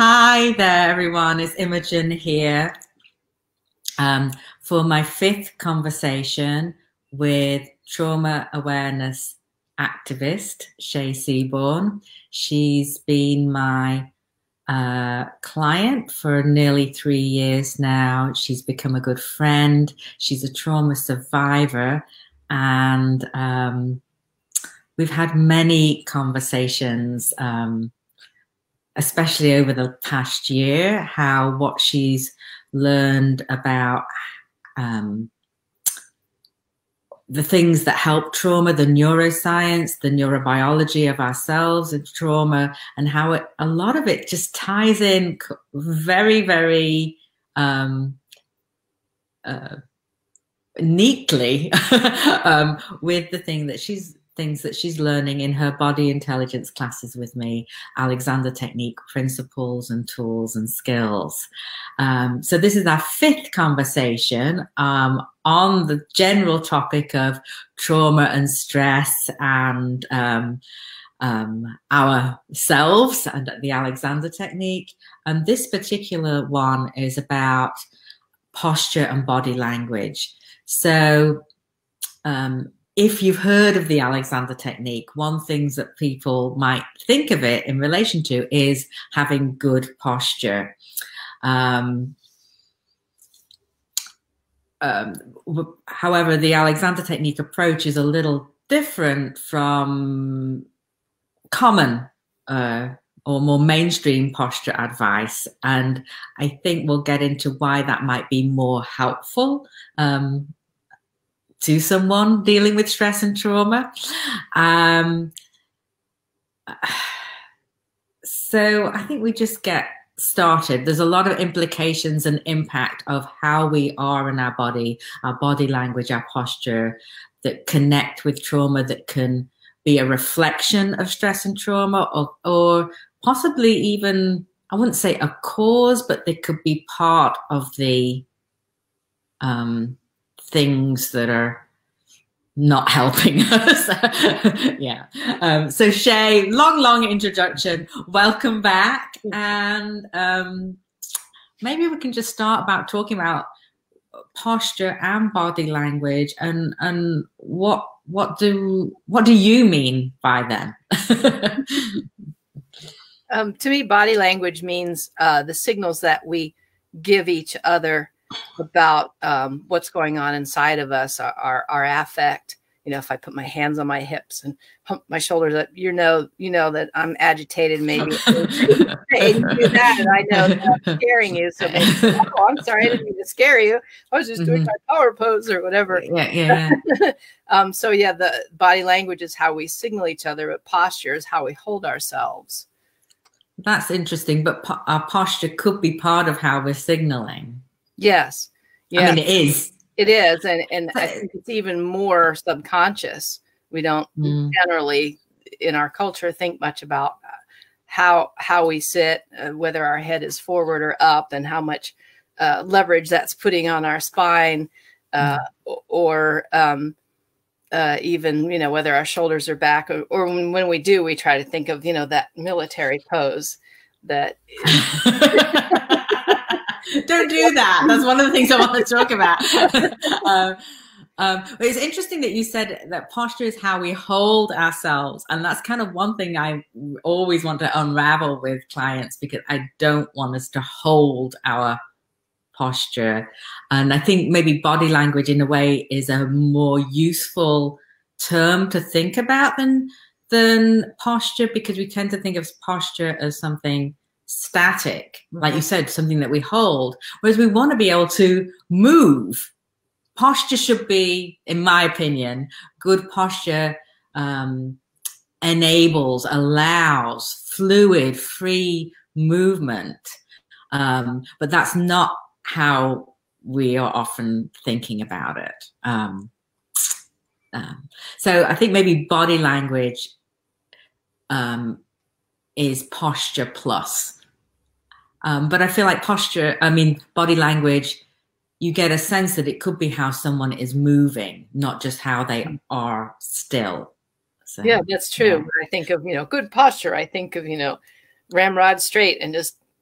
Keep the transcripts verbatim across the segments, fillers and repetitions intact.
Hi there, everyone. It's Imogen here um, for my fifth conversation with trauma awareness activist Shay Seaborn. She's been my uh, client for nearly three years now. She's become a good friend. She's a trauma survivor, and um, we've had many conversations. Um, especially over the past year, how what she's learned about um, the things that help trauma, the neuroscience, the neurobiology of ourselves and trauma, and how it, a lot of it just ties in very, very um, uh, neatly um, with the thing that she's things that she's learning in her body intelligence classes with me, Alexander Technique principles and tools and skills. Um, so this is our fifth conversation um, on the general topic of trauma and stress and um, um, ourselves and the Alexander Technique. And this particular one is about posture and body language. So um, if you've heard of the Alexander Technique, one thing that people might think of it in relation to is having good posture. Um, um, however, the Alexander Technique approach is a little different from common uh, or more mainstream posture advice. And I think we'll get into why that might be more helpful um, to someone dealing with stress and trauma. Um, so I think we just get started. There's a lot of implications and impact of how we are in our body, our body language, our posture that connect with trauma, that can be a reflection of stress and trauma, or, or possibly even, I wouldn't say a cause, but they could be part of the um, things that are not helping us. Yeah. Um, so Shay, long, long introduction. Welcome back. And um, maybe we can just start about talking about posture and body language, and and what what do what do you mean by them? um, to me, body language means uh, the signals that we give each other about um, what's going on inside of us, our, our, our affect. You know, if I put my hands on my hips and hump my shoulders up, you know, you know that I'm agitated, maybe. And you do that, and I know that I'm scaring you. So maybe, oh, I'm sorry, I didn't mean to scare you. I was just doing mm-hmm. my power pose or whatever. Yeah, yeah. um, so yeah, the body language is how we signal each other, but posture is how we hold ourselves. That's interesting, but po- our posture could be part of how we're signaling. Yes. Yeah. I mean, it is. It is. And, and I think it's even more subconscious. We don't mm. generally in our culture think much about how, how we sit, uh, whether our head is forward or up, and how much uh, leverage that's putting on our spine, uh, mm. or um, uh, even, you know, whether our shoulders are back, or, or when, when we do, we try to think of, you know, that military pose that Don't do that. That's one of the things I want to talk about. um, um, but it's interesting that you said that posture is how we hold ourselves. And that's kind of one thing I always want to unravel with clients, because I don't want us to hold our posture. And I think maybe body language in a way is a more useful term to think about than, than posture, because we tend to think of posture as something static, like you said, something that we hold, whereas we want to be able to move. Posture should be, in my opinion, good posture um, enables, allows fluid, free movement. Um, but that's not how we are often thinking about it. Um, um, so I think maybe body language um, is posture plus. Um, but I feel like posture, I mean, body language, you get a sense that it could be how someone is moving, not just how they are still. So, yeah, that's true. Yeah. When I think of, you know, good posture, I think of, you know, ramrod straight and just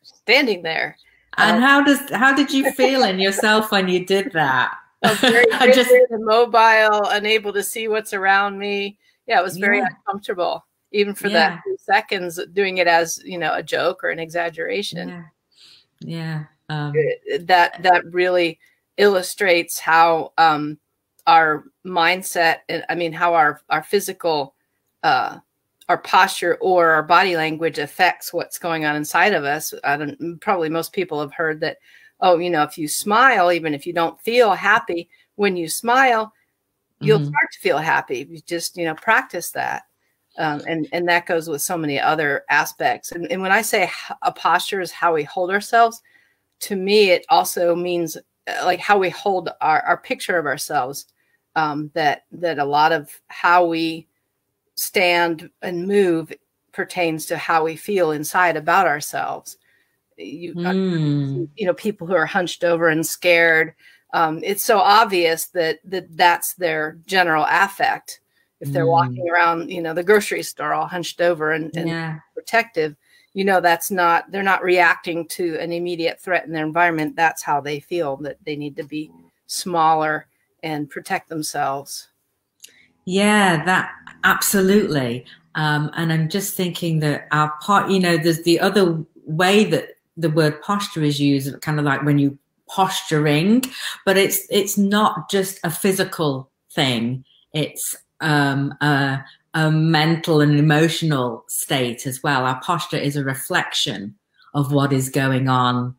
standing there. And um, how does how did you feel in yourself when you did that? Very just immobile, unable to see what's around me. Yeah, it was very yeah. uncomfortable, even for yeah. that few seconds, doing it as, you know, a joke or an exaggeration. Yeah, yeah. Um, that that really illustrates how um, our mindset, and I mean, how our our physical, uh, our posture or our body language affects what's going on inside of us. I don't, probably most people have heard that. Oh, you know, if you smile, even if you don't feel happy, when you smile, you'll mm-hmm. start to feel happy. You just, you know, practice that. Um, and, and that goes with so many other aspects. And, and when I say a posture is how we hold ourselves, to me, it also means like how we hold our, our picture of ourselves, um, that, that a lot of how we stand and move pertains to how we feel inside about ourselves. You, mm. you know, people who are hunched over and scared. Um, it's so obvious that, that that's their general affect. If they're mm. walking around, you know, the grocery store all hunched over and, and yeah. protective, you know, that's not, they're not reacting to an immediate threat in their environment. That's how they feel, that they need to be smaller and protect themselves. Yeah, that absolutely. Um, and I'm just thinking that our part, you know, there's the other way that the word posture is used, kind of like when you posturing, but it's it's not just a physical thing. It's um, a, a mental and emotional state as well. Our posture is a reflection of what is going on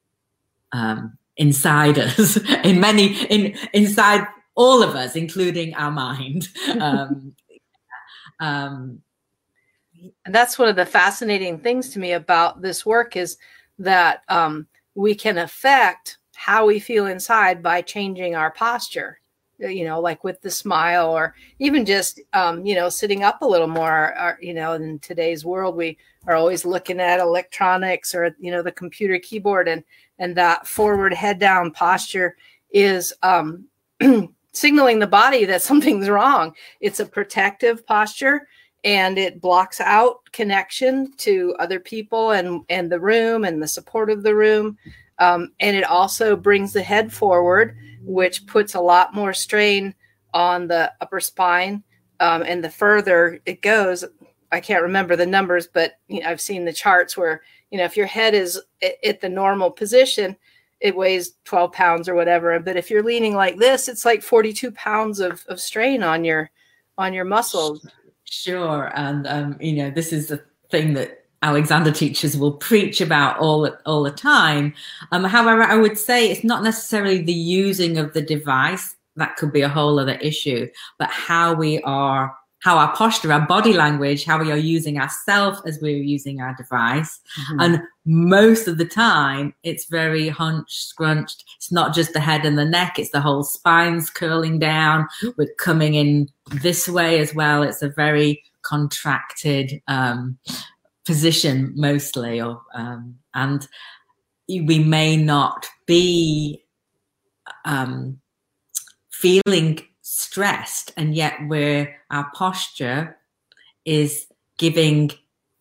um, inside us, in many, in inside all of us, including our mind. Um, um, and that's one of the fascinating things to me about this work is that um, we can affect how we feel inside by changing our posture, you know, like with the smile, or even just, um, you know, sitting up a little more. Or, you know, in today's world, we are always looking at electronics or, you know, the computer keyboard, and, and that forward head down posture is um, signaling the body that something's wrong. It's a protective posture, and it blocks out connection to other people and, and the room and the support of the room. Um, and it also brings the head forward, which puts a lot more strain on the upper spine. Um, and the further it goes, I can't remember the numbers, but you know, I've seen the charts where, you know, if your head is at, at the normal position, it weighs twelve pounds or whatever. But if you're leaning like this, it's like forty-two pounds of, of strain on your, on your muscles. Sure. And, um, you know, this is the thing that Alexander teachers will preach about all, all the time. Um, however, I would say it's not necessarily the using of the device. That could be a whole other issue, but how we are, how our posture, our body language, how we are using ourselves as we're using our device. Mm-hmm. And most of the time it's very hunched, scrunched. It's not just the head and the neck. It's the whole spine's curling down. We're coming in this way as well. It's a very contracted um, position mostly. Or, um, and we may not be um, feeling stressed, and yet we're, our posture is giving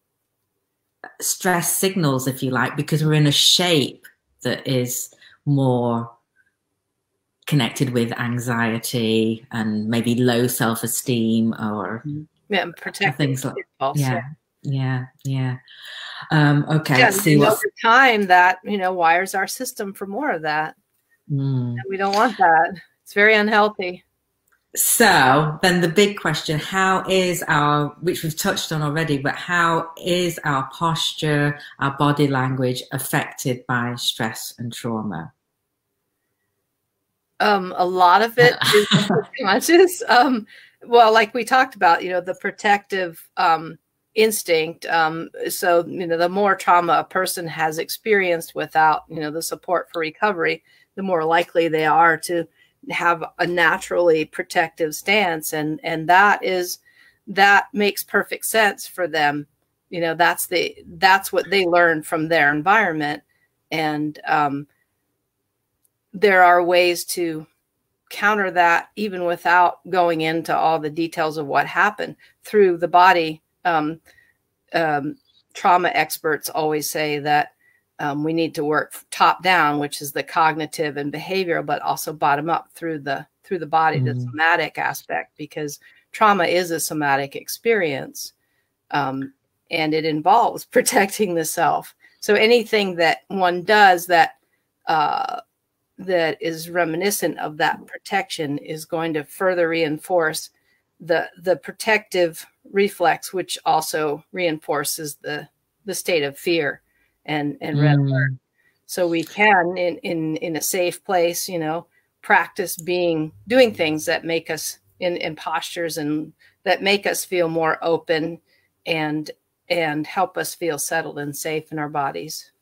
stress signals, if you like, because we're in a shape that is more connected with anxiety and maybe low self-esteem or yeah, protect things like that. Yeah, yeah, yeah. Um, okay, yeah, let's see what over time that, you know, wires our system for more of that. Mm. And we don't want that. It's very unhealthy. So then the big question, how is our, which we've touched on already, but how is our posture, our body language affected by stress and trauma? Um, a lot of it is subconscious. Um, well, like we talked about, you know, the protective um, instinct. Um, so, you know, the more trauma a person has experienced without, you know, the support for recovery, the more likely they are to have a naturally protective stance. And, and that is, that makes perfect sense for them. You know, that's the, that's what they learn from their environment. And um, there are ways to counter that even without going into all the details of what happened through the body. Um, um, trauma experts always say that um, we need to work top down, which is the cognitive and behavioral, but also bottom up through the through the body, mm. the somatic aspect, because trauma is a somatic experience, um, and it involves protecting the self. So anything that one does that uh, that is reminiscent of that protection is going to further reinforce the the protective reflex, which also reinforces the the state of fear and and red Mm. alert. So we can in in in a safe place, you know, practice being doing things that make us in, in postures and that make us feel more open and and help us feel settled and safe in our bodies.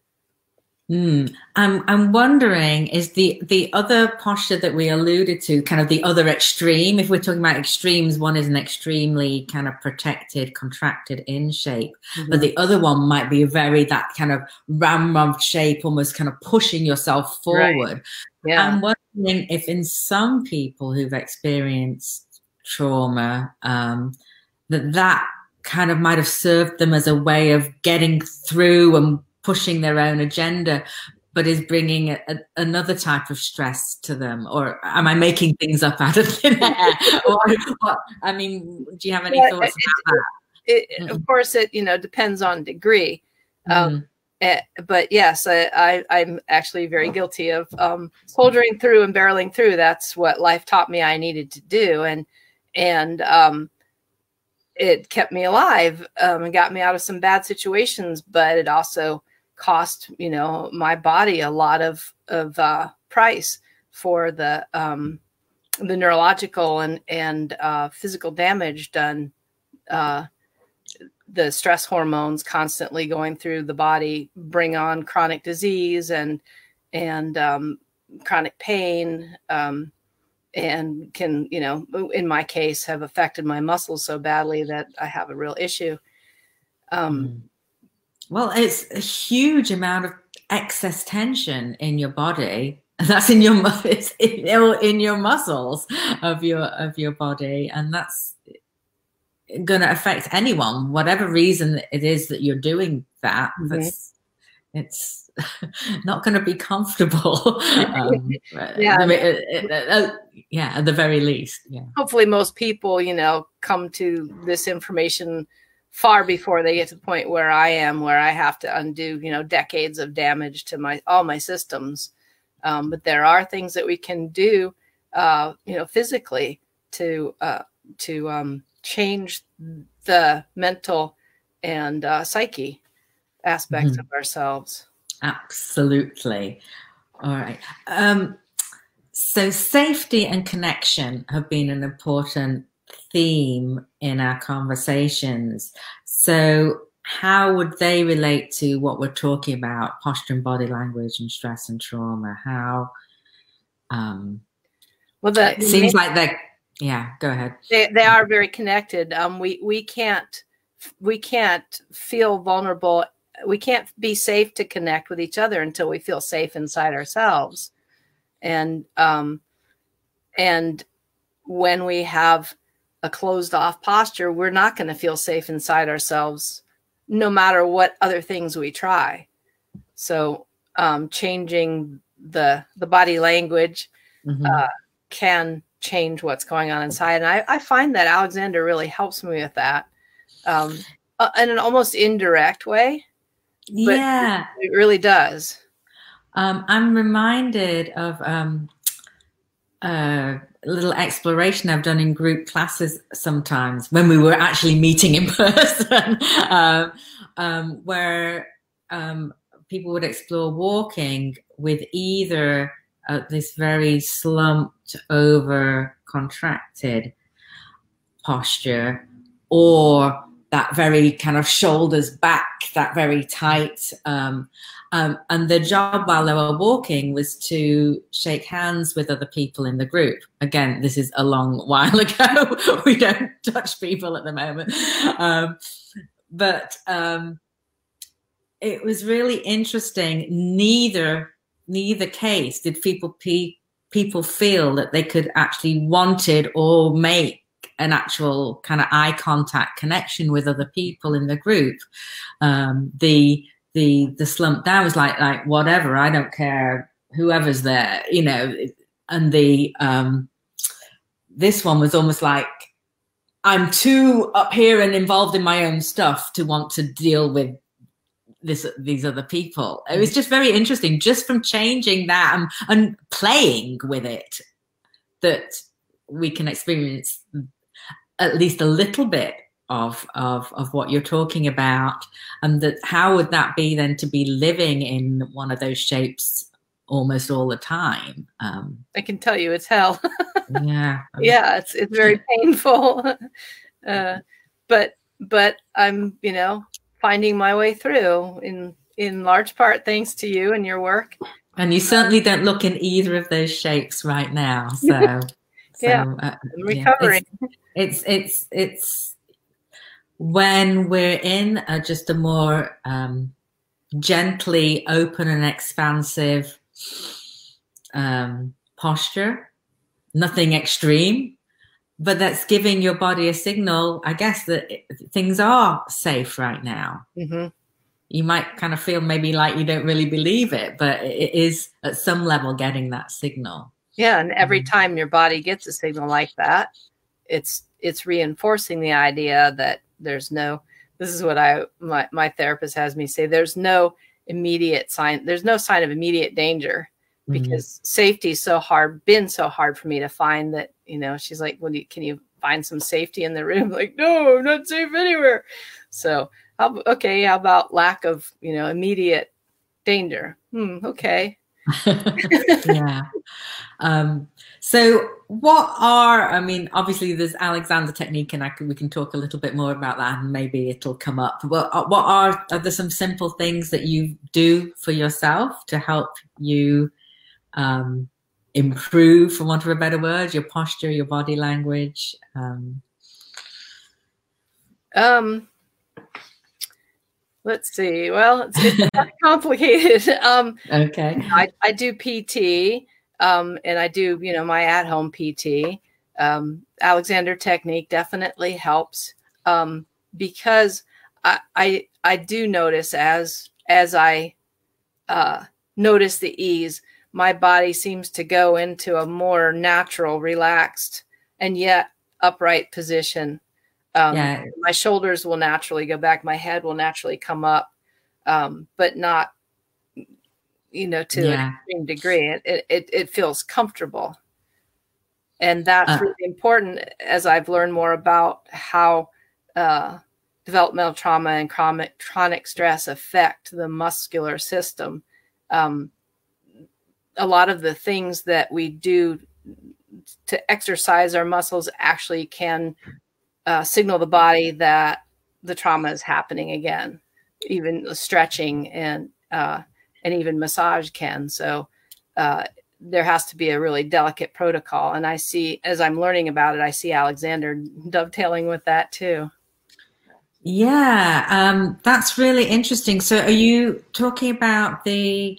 Mm. I'm I'm wondering, is the the other posture that we alluded to kind of the other extreme? If we're talking about extremes, one is an extremely kind of protected, contracted in shape, mm-hmm. but the other one might be very that kind of ramrod shape, almost kind of pushing yourself forward. Right. Yeah. I'm wondering if in some people who've experienced trauma, um, that that kind of might have served them as a way of getting through and pushing their own agenda, but is bringing a, a, another type of stress to them. Or am I making things up out of thin air? or, or, I mean, do you have any yeah, thoughts it, about it, that? It, of course, it you know depends on degree. Um, mm. uh, but yes, I, I, I'm actually very guilty of um, soldiering through and barreling through. That's what life taught me I needed to do, and and um, it kept me alive um, and got me out of some bad situations. But it also cost, you know, my body a lot of, of uh, price for the, um, the neurological and, and uh, physical damage done. Uh, the stress hormones constantly going through the body bring on chronic disease and, and um, chronic pain um, and can, you know, in my case have affected my muscles so badly that I have a real issue. Um, mm. Well, it's a huge amount of excess tension in your body. That's in your it's in, in your muscles of your of your body, and that's going to affect anyone, whatever reason it is that you're doing that. Mm-hmm. That's it's not going to be comfortable. um, yeah, uh, uh, uh, yeah, at the very least. Yeah. Hopefully, most people, you know, come to this information far before they get to the point where I am, where I have to undo, you know, decades of damage to my all my systems. Um, but there are things that we can do, uh, you know, physically to uh, to um, change the mental and uh, psyche aspects mm-hmm. of ourselves. Absolutely. All right. Um, so safety and connection have been an important theme in our conversations. So how would they relate to what we're talking about, posture and body language and stress and trauma? How um well that it seems like they're yeah go ahead. They, they are very connected. Um we we can't we can't feel vulnerable, we can't be safe to connect with each other until we feel safe inside ourselves. And um and when we have a closed off posture, we're not going to feel safe inside ourselves, no matter what other things we try. So um, changing the the body language mm-hmm. uh, can change what's going on inside. And I, I find that Alexander really helps me with that um, uh, in an almost indirect way. But yeah, it really does. Um, I'm reminded of um, uh, a little exploration I've done in group classes sometimes when we were actually meeting in person, um, um, where um, people would explore walking with either uh, this very slumped over contracted posture or that very kind of shoulders back, that very tight. Um, um, and the job while they were walking was to shake hands with other people in the group. Again, this is a long while ago. We don't touch people at the moment. Um, but um, it was really interesting. Neither, neither case did people, pe- people feel that they could actually wanted or make an actual kind of eye contact connection with other people in the group. Um, the the the slump down was like like whatever, I don't care, whoever's there, you know. And the um, this one was almost like, I'm too up here and involved in my own stuff to want to deal with this these other people. It was just very interesting, just from changing that and, and playing with it, that we can experience at least a little bit of of of what you're talking about. And that, how would that be then to be living in one of those shapes almost all the time? um I can tell you it's hell. yeah yeah it's it's very painful. uh but but I'm, you know, finding my way through, in in large part thanks to you and your work. And you certainly don't look in either of those shapes right now, so so yeah uh, I'm recovering. Yeah. It's, it's it's it's when we're in a, just a more um gently open and expansive um posture, nothing extreme, but that's giving your body a signal, I guess, that it, things are safe right now. Mm-hmm. You might kind of feel maybe like you don't really believe it, but it is at some level getting that signal. Yeah, and every mm-hmm. time your body gets a signal like that, it's it's reinforcing the idea that there's no, this is what I my, my therapist has me say, there's no immediate sign, there's no sign of immediate danger. Because mm-hmm. safety is so hard, been so hard for me to find, that, you know, she's like, well, you, can you find some safety in the room? Like, no, I'm not safe anywhere. So, how, okay, how about lack of, you know, immediate danger? Hmm, okay. yeah. Um, so what are, I mean, obviously there's Alexander technique, and I can, we can talk a little bit more about that, and maybe it'll come up. But what are, are there some simple things that you do for yourself to help you Um, improve, for want of a better word, your posture, your body language? Um, um let's see. Well, it's, it's complicated. Um, okay. I, I do P T, um, and I do, you know, my at-home P T. Um, Alexander technique definitely helps, um, because I, I I do notice as as I uh, notice the ease, my body seems to go into a more natural, relaxed, and yet upright position. Um, yeah. My shoulders will naturally go back. My head will naturally come up, um, but not, you know, to yeah. an extreme degree. It, it, it feels comfortable. And that's uh, really important as I've learned more about how uh, developmental trauma and chronic, chronic stress affect the muscular system. Um, a lot of the things that we do to exercise our muscles actually can uh, signal the body that the trauma is happening again. Even stretching and uh, and even massage can. So uh, there has to be a really delicate protocol. And I see, as I'm learning about it, I see Alexander dovetailing with that too. Yeah, um, that's really interesting. So are you talking about the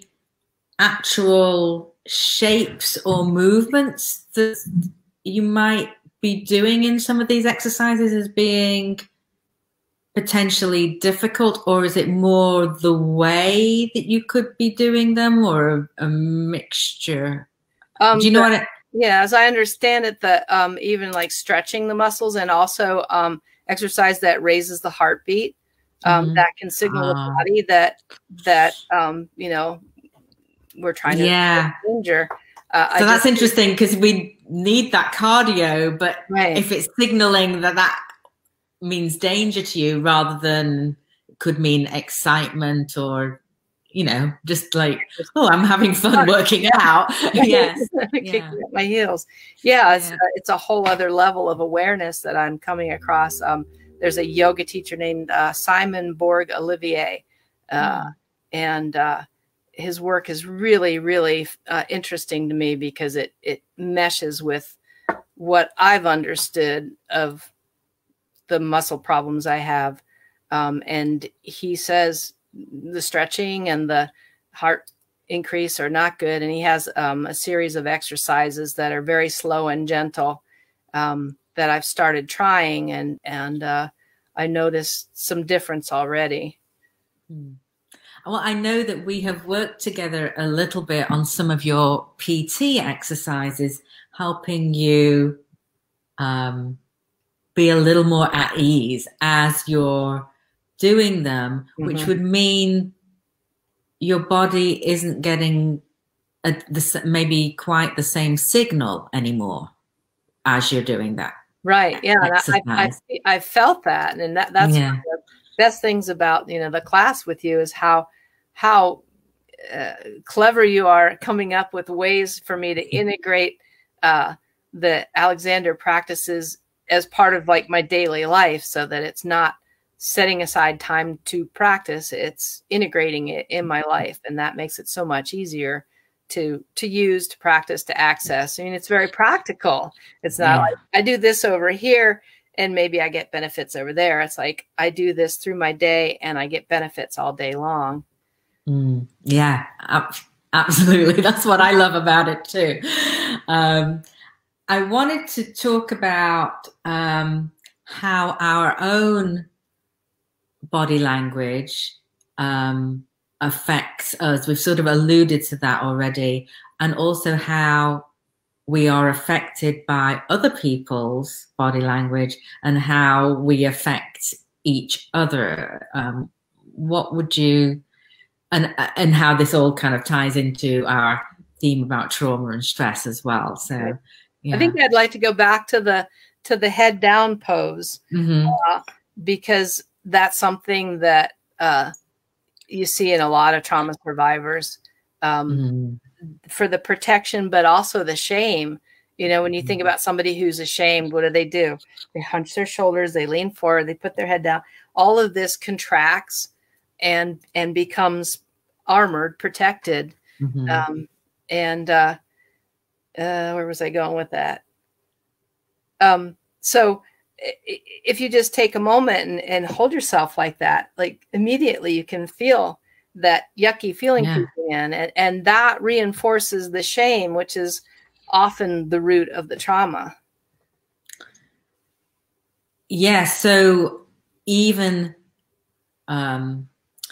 actual shapes or movements that you might be doing in some of these exercises as being potentially difficult, or is it more the way that you could be doing them, or a, a mixture? Um, Do you know the, what it? Yeah, as I understand it, that um, even like stretching the muscles and also um, exercise that raises the heartbeat, um, mm-hmm. that can signal uh, the body that that um, you know, we're trying to yeah. danger. Uh, so I that's just, interesting, because we need that cardio, but right. if it's signaling that that means danger to you, rather than could mean excitement, or, you know, just like, oh, I'm having fun working out. Yes. Kicking yeah. at my heels. Yeah, it's, yeah. Uh, it's a whole other level of awareness that I'm coming across. Um, there's a yoga teacher named uh, Simon Borg Olivier, uh, mm. and uh, his work is really, really uh, interesting to me, because it it meshes with what I've understood of the muscle problems I have. Um, and he says the stretching and the heart increase are not good. And he has um, a series of exercises that are very slow and gentle um, that I've started trying. And, and uh, I noticed some difference already. Hmm. well, I know that we have worked together a little bit on some of your P T exercises, helping you um, be a little more at ease as you're doing them, mm-hmm. which would mean your body isn't getting a, the, maybe quite the same signal anymore as you're doing that. Right. Yeah. I, I, I felt that. And that, that's yeah. one of the best things about, you know, the class with you is how, how uh, clever you are coming up with ways for me to integrate uh, the Alexander practices as part of like my daily life, so that it's not setting aside time to practice, it's integrating it in my life. And that makes it so much easier to, to use, to practice, to access. I mean, it's very practical. It's not yeah. like I do this over here and maybe I get benefits over there. It's like, I do this through my day and I get benefits all day long. Mm, yeah, absolutely. That's what I love about it too. Um, I wanted to talk about um, how our own body language um, affects us. We've sort of alluded to that already, and also how we are affected by other people's body language and how we affect each other. Um, what would you, and and how this all kind of ties into our theme about trauma and stress as well. So. Yeah. I think I'd like to go back to the to the head down pose, mm-hmm. uh, because that's something that uh, you see in a lot of trauma survivors um, mm-hmm. for the protection, but also the shame. You know, when you think about somebody who's ashamed, what do they do? They hunch their shoulders, they lean forward, they put their head down. All of this contracts and and becomes armored, protected, mm-hmm. um, and. Uh, Uh, where was I going with that? Um, so if you just take a moment and, and hold yourself like that, like immediately you can feel that yucky feeling yeah. creeping in, and, and that reinforces the shame, which is often the root of the trauma. Yeah. So even, um,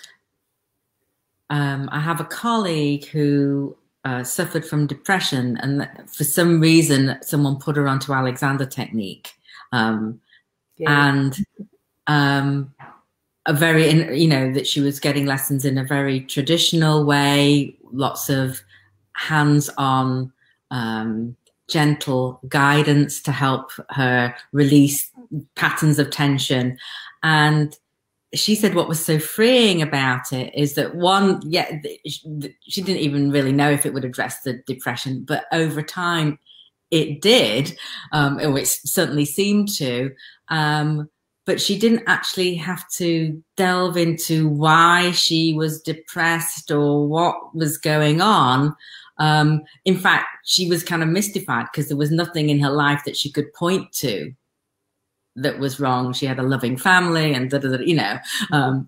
um, I have a colleague who Uh, suffered from depression, and for some reason someone put her onto Alexander technique, um, yeah. and um, a very, you know, that she was getting lessons in a very traditional way, lots of hands-on, um, gentle guidance to help her release patterns of tension. And she said what was so freeing about it is that one, yeah, she didn't even really know if it would address the depression, but over time it did, um, or it certainly seemed to. Um, but she didn't actually have to delve into why she was depressed or what was going on. Um, in fact, she was kind of mystified because there was nothing in her life that she could point to that was wrong. She had a loving family and da, da, da, you know, um,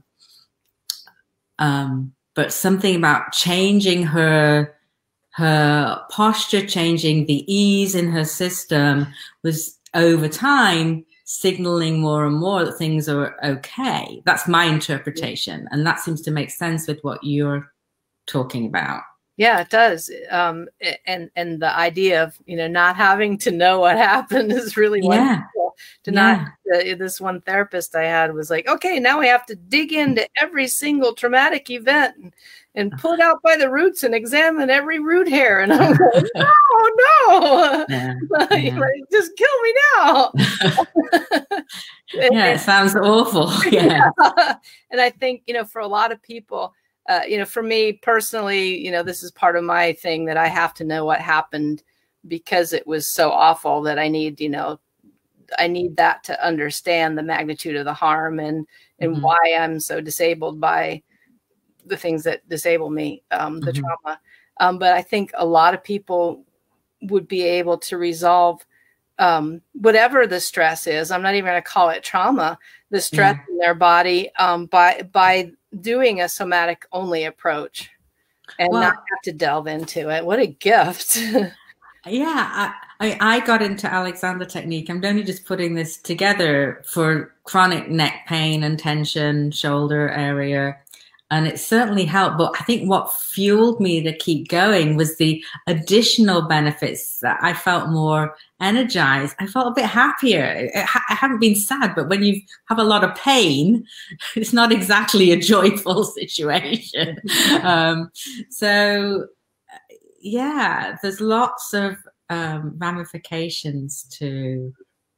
um, but something about changing her, her posture, changing the ease in her system was over time signaling more and more that things are okay. That's my interpretation. And that seems to make sense with what you're talking about. Yeah, it does. Um, and, and the idea of, you know, not having to know what happened is really yeah. wonderful. To yeah. not, uh, this one therapist I had was like, okay, now we have to dig into every single traumatic event and, and pull it out by the roots and examine every root hair. And I'm like, no, no, yeah. yeah. Just kill me now. Yeah, it sounds awful. Yeah. yeah. And I think, you know, for a lot of people, Uh, you know, for me personally, you know, this is part of my thing that I have to know what happened because it was so awful that I need, you know, I need that to understand the magnitude of the harm and, and mm-hmm. why I'm so disabled by the things that disable me, um, the mm-hmm. trauma. Um, but I think a lot of people would be able to resolve um, whatever the stress is. I'm not even going to call it trauma, the stress yeah. in their body um, by, by, doing a somatic only approach and well, not have to delve into it. What a gift. yeah. I, I, I got into Alexander technique. I'm only just putting this together for chronic neck pain and tension, shoulder area. and it certainly helped. But I think what fueled me to keep going was the additional benefits that I felt more energized. I felt a bit happier. I haven't been sad, but when you have a lot of pain, it's not exactly a joyful situation. um, so, yeah, there's lots of um, ramifications to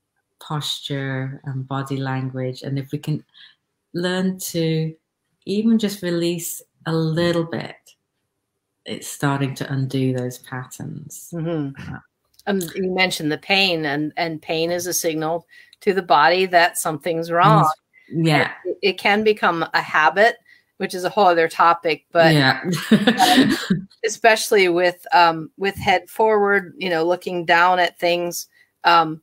posture and body language. And if we can learn to even just release a little bit, it's starting to undo those patterns. Mm-hmm. Um, you mentioned the pain, and, and pain is a signal to the body that something's wrong. Yeah. It, it can become a habit, which is a whole other topic, but yeah. um, especially with, um, with head forward, you know, looking down at things, um,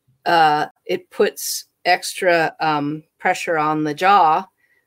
uh, it puts extra um, pressure on the jaw,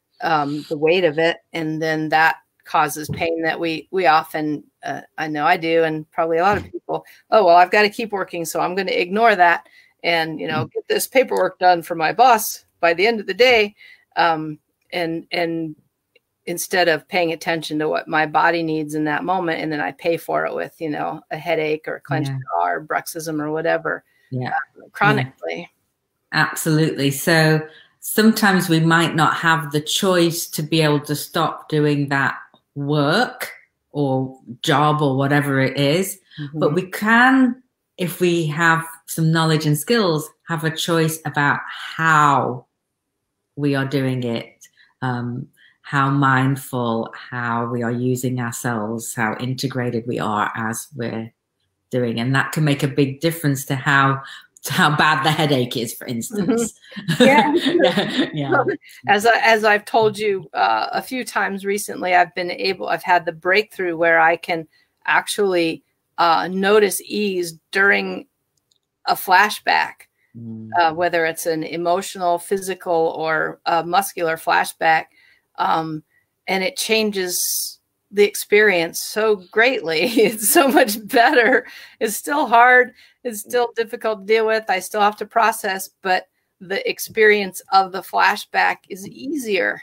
um, the weight of it, and then that causes pain that we we often, uh, I know I do, and probably a lot of people, oh, well, I've got to keep working, so I'm going to ignore that and, you know, get this paperwork done for my boss by the end of the day. Um, and, and instead of paying attention to what my body needs in that moment, and then I pay for it with, you know, a headache or a clenched yeah. jaw or bruxism or whatever, yeah. uh, chronically. Yeah. Absolutely. So sometimes we might not have the choice to be able to stop doing that work or job or whatever it is, mm-hmm. but we can, if we have some knowledge and skills, have a choice about how we are doing it, um, how mindful, how we are using ourselves, how integrated we are as we're doing. And that can make a big difference to how how bad the headache is, for instance. Mm-hmm. Yeah. yeah. As I, as I've told you uh, a few times recently, I've been able, I've had the breakthrough where I can actually uh, notice ease during a flashback, mm. uh, whether it's an emotional, physical, or a muscular flashback, um, and it changes the experience so greatly. It's so much better. It's still hard. It's still difficult to deal with. I still have to process, but the experience of the flashback is easier.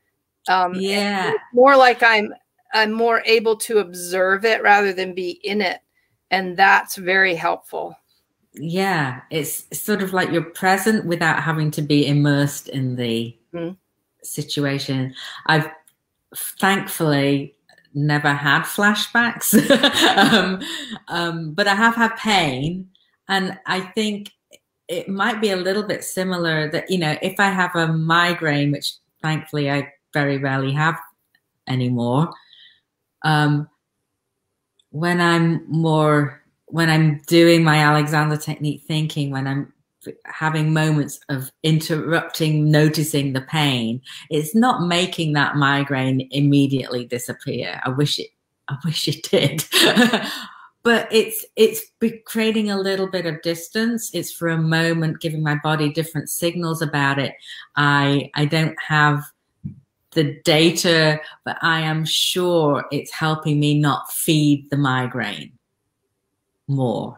Um, yeah. More like I'm, I'm more able to observe it rather than be in it. And that's very helpful. Yeah. It's sort of like you're present without having to be immersed in the mm-hmm. situation. I've thankfully never had flashbacks, um, um, but I have had pain. And I think it might be a little bit similar that, you know, if I have a migraine, which thankfully I very rarely have anymore, um, when I'm more, when I'm doing my Alexander technique thinking, when I'm having moments of interrupting, noticing the pain, it's not making that migraine immediately disappear. I wish it, I wish it did. But it's it's creating a little bit of distance. It's for a moment, giving my body different signals about it. I I don't have the data, but I am sure it's helping me not feed the migraine more.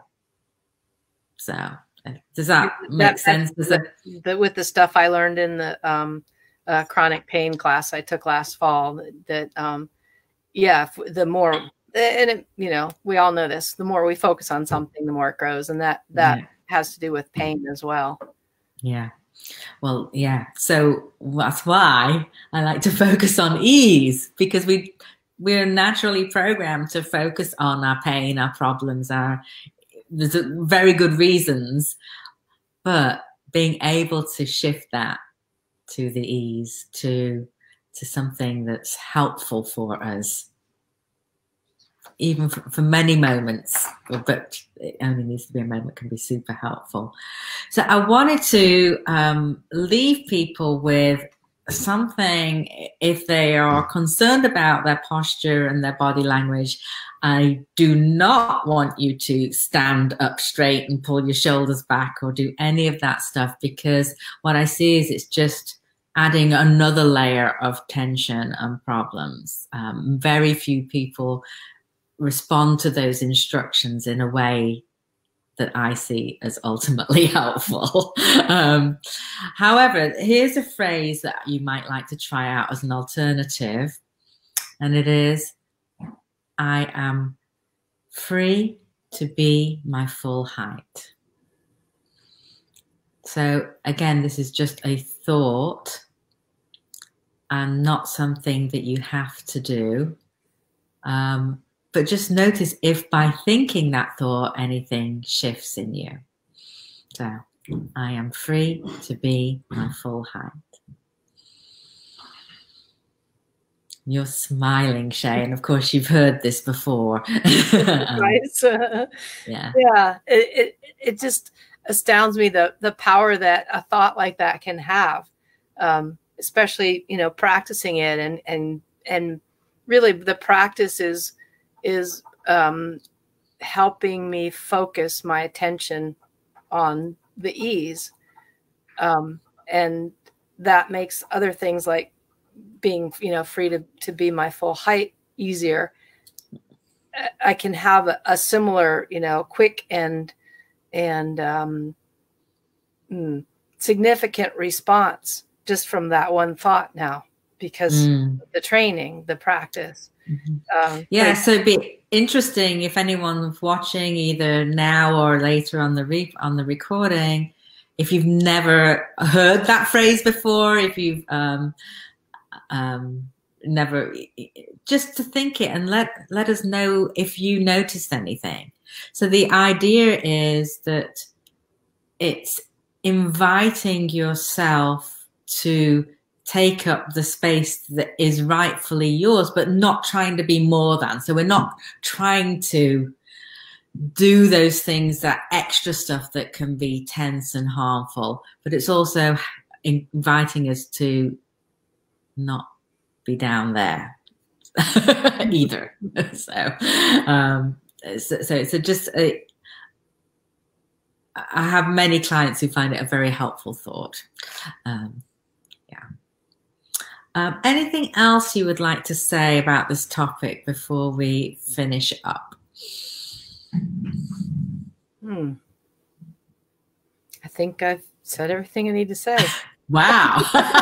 So does that make that, sense? Does the, the, with the stuff I learned in the um, uh, chronic pain class I took last fall, that, that um, yeah, the more, and it, you know, we all know this, the more we focus on something, the more it grows. And that, that yeah. has to do with pain as well. Yeah. Well, yeah. So that's why I like to focus on ease, because we, we're naturally programmed to focus on our pain, our problems, our, there's very good reasons, but being able to shift that to the ease, to, to something that's helpful for us, even for, for many moments, but it only needs to be a moment, can be super helpful. So I wanted to um, leave people with something, if they are concerned about their posture and their body language. I do not want you to stand up straight and pull your shoulders back or do any of that stuff, because what I see is it's just adding another layer of tension and problems. Um, very few people respond to those instructions in a way that I see as ultimately helpful. um, however, here's a phrase that you might like to try out as an alternative. And it is, I am free to be my full height. So again, this is just a thought and not something that you have to do. Um, but just notice if by thinking that thought, anything shifts in you. So I am free to be my full height. You're smiling, Shay, and of course you've heard this before. um, Right. So, yeah. Yeah. It, it, it just astounds me the, the power that a thought like that can have, um, especially, you know, practicing it and, and, and really the practice is, is, um, helping me focus my attention on the ease. Um, and that makes other things like being, you know, free to, to be my full height easier. I can have a, a similar, you know, quick and, and, um, mm, significant response just from that one thought now, because Mm. the training, the practice. Mm-hmm. Um, yeah. but, So it'd be interesting if anyone's watching either now or later on the re- on the recording, if you've never heard that phrase before, if you've, um, um, never, just to think it and let let us know if you noticed anything. So the idea is that it's inviting yourself to take up the space that is rightfully yours, but not trying to be more than. So we're not trying to do those things, that extra stuff that can be tense and harmful, but it's also inviting us to not be down there either. So, um, so, so it's a just a, I have many clients who find it a very helpful thought. Um, yeah. Um, anything else you would like to say about this topic before we finish up? Hmm. I think I've said everything I need to say. Wow.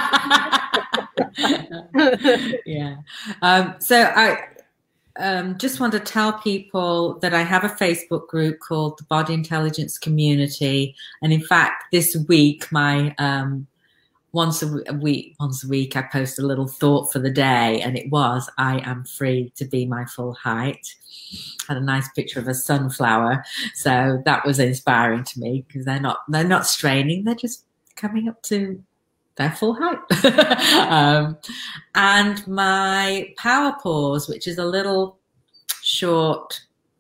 Yeah. Um, so I um, just want to tell people that I have a Facebook group called the Body Intelligence Community. And in fact, this week, my um, once a week, once a week, I post a little thought for the day, and it was, I am free to be my full height. Had a nice picture of a sunflower. So that was inspiring to me because they're not, they're not straining. They're just coming up to their full height. um, and my power pause, which is a little short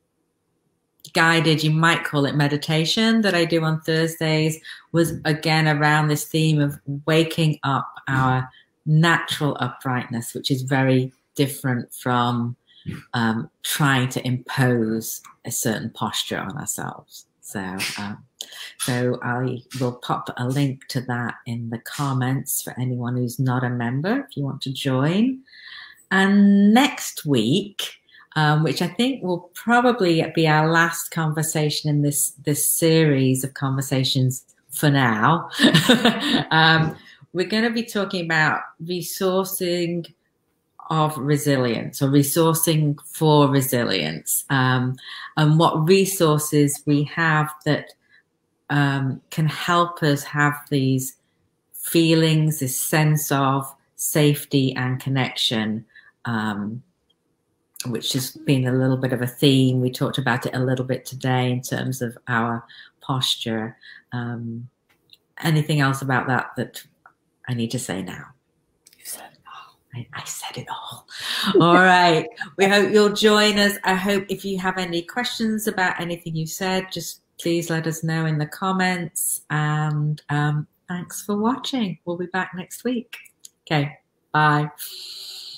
guided, you might call it meditation, that I do on Thursdays, was again around this theme of waking up our natural uprightness, which is very different from um, trying to impose a certain posture on ourselves. So, um, so I will pop a link to that in the comments for anyone who's not a member, if you want to join. And next week, um, which I think will probably be our last conversation in this, this series of conversations for now, um, we're going to be talking about resourcing of resilience, or resourcing for resilience, um, and what resources we have that um, can help us have these feelings, this sense of safety and connection, um, which has been a little bit of a theme. We talked about it a little bit today in terms of our posture. Um, anything else about that that I need to say now? You said it all. I, I said it all. All right. We hope you'll join us. I hope if you have any questions about anything you said, just please let us know in the comments. And um, thanks for watching. We'll be back next week. Okay. Bye.